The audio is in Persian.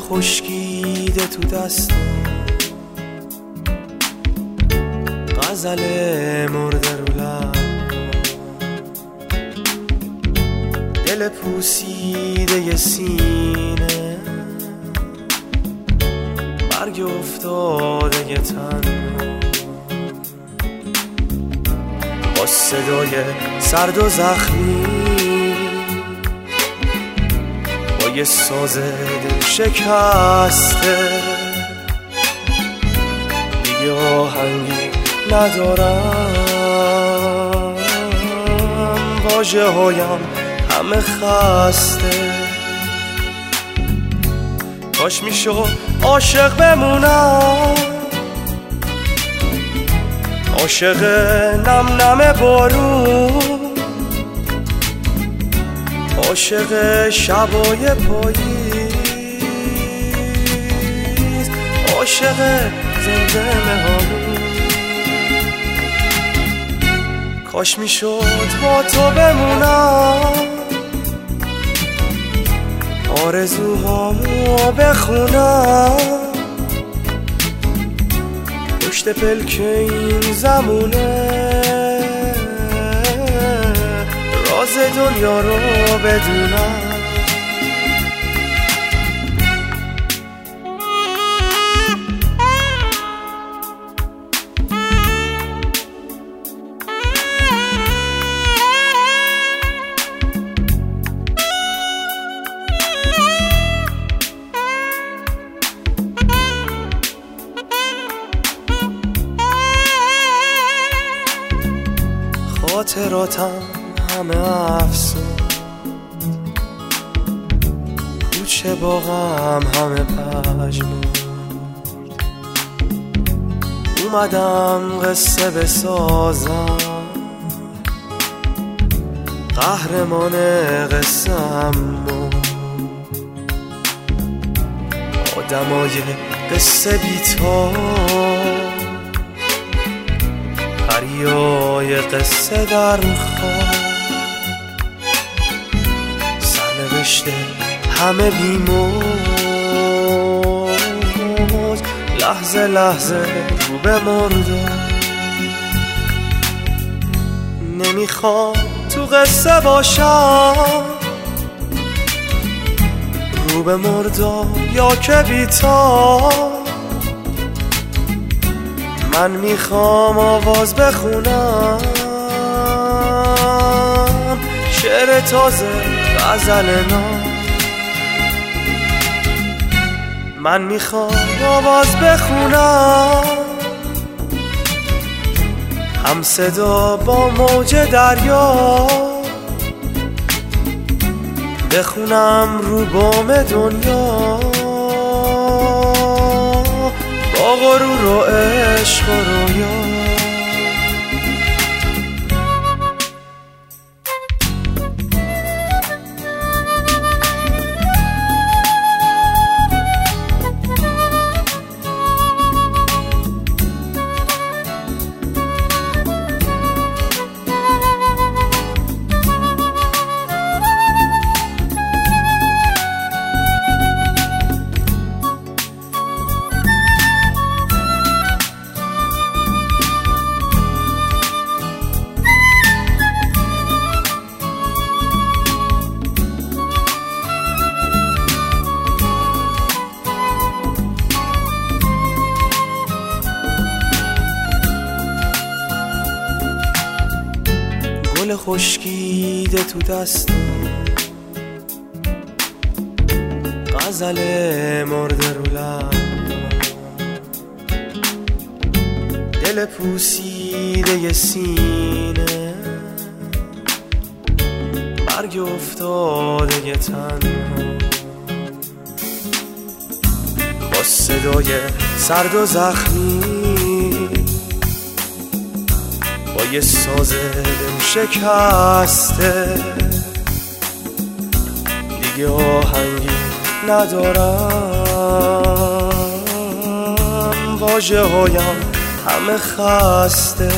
خشکیده تو دستم، غزل مرده رو لب، دل پوسیده ی سینه، برگ افتاده ی تنها، با صدای سرد و زخمی، با یه ساز دل شکسته، دیگه آهنگی ندارم، واژه هایم همه خسته. کاش میشد عاشق بمونم، عاشق نم نم بارون، عاشق شبای پاییز، عاشق زنده مهامون. کاش میشد با تو بمونم، آرزوهامو بخونم، پشت پلک این زمونه، راز دنیا رو بدونم. خاطراتم همه افسون، کوچه باغم همه پژمرد، اومدم قصه بسازم، قهرمان قصه اما آدمای قصه بی‌تاب، پریای قصه در خواب، سرنوشته همه بیموج، لحظه لحظه رو به مرده. نمیخوام تو قصه باشم، رو به مرده یا که بی‌تاب. من میخوام آواز بخونم، شعر تازه غزل نو. من میخوام آواز بخونم، هم صدا با موج دریا، بخونم رو بام دنیا، با غرور و عشق و رویا. گل خشکیده تو دستم، غزل مرده رو لب، دل پوسیده ی سینه، برگ افتاده ی تنها، با صدای سرد و زخمی، با یه ساز دل شکسته، دیگه آهنگی ندارم، واژه هایم همه خسته.